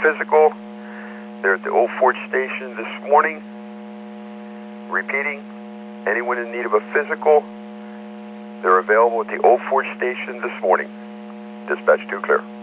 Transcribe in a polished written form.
physical. They're at the Old Fort Station this morning. Repeating, anyone in need of a physical, they're available at the Old Fort Station this morning. Dispatch 2 clear.